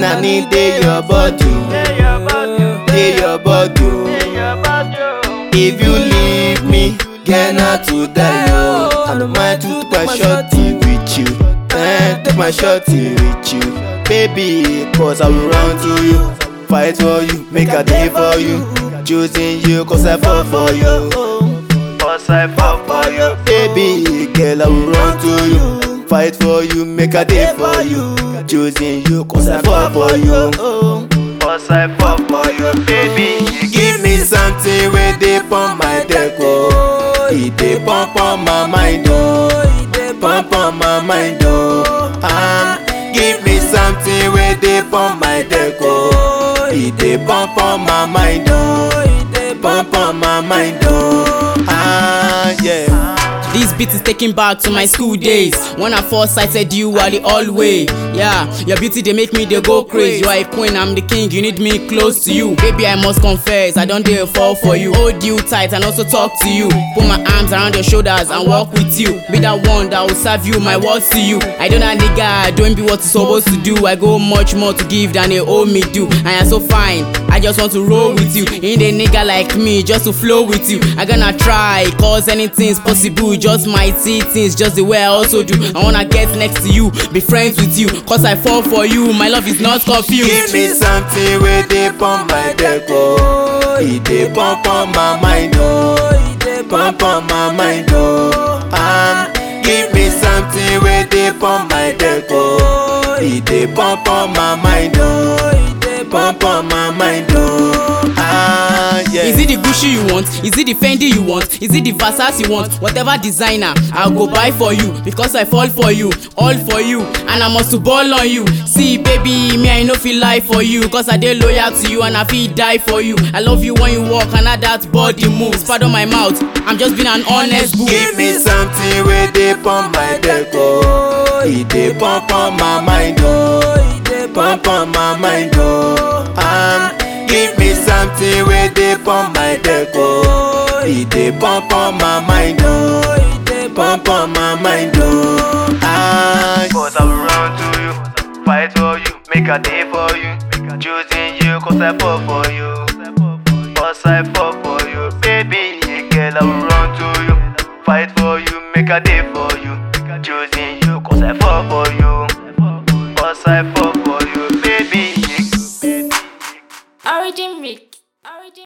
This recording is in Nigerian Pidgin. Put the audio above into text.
I need your body, your body. If you leave me, get not to die, yo. I don't mind to take my shorty with you, take my shorty with you, baby. Cause I will run to you, fight for you, make a day for you, choosing you cause I fall for you, cause I fall for you, baby. Girl, I will run to you, fight for you, make a day for you, choosing you cause I fall for you, cause I fall for you, baby. Give me something where they pump my deck, oh. It dey pump on my mind, oh. It dey pump on my mind, oh. Give me something where they pump my deck, oh. It dey pump on my mind, oh. It dey pump on my mind, oh. Yeah. This beat is taking back to my school days when I first sighted you are the all way. Yeah, your beauty they make me they go crazy. You are a queen, I'm the king, you need me close to you. Baby, I must confess, I don't dare fall for you. Hold you tight and also talk to you. Put my arms around your shoulders and walk with you. Be that one that will serve you, my words to you. I don't know nigga, don't be what you're supposed to do. I go much more to give than they owe me do. And you're so fine, I just want to roll with you. Ain't a nigga like me, just to flow with you. I gonna try, cause anything's possible. Just might see things just the way I also do. I wanna get next to you, be friends with you, cause I fall for you, my love is not confused. Give me something where they pump my deck, oh. It dey pump on my mind, oh. It dey pump on my mind, oh. Give me something where they pump my deck, oh. It dey pump on my mind, oh. It dey pump on my mind, oh. Yeah. Is it the Gucci you want? Is it the Fendi you want? Is it the Versace you want? Whatever designer, I'll go buy for you. Because I fall for you, all for you, and I must to ball on you. See baby, me I no feel lie for you, cause I dey loyal to you and I feel die for you. I love you when you walk and how that body moves. Pardon my mouth, I'm just being an honest boo. Give me something where they pump my deck, oh. It dey pump on my mind, oh. It dey pump on my mind, oh. Give me something where they pump my deck, oh. It dey pump on my mind, oh. It dey pump on my mind, oh. Cause I will run to you, fight for you, make a day for you, choosing you cause I fall for you, cause I fall for you, baby. Girl, I will run to you, fight for you, make a day for you, choosing you cause I fall for you.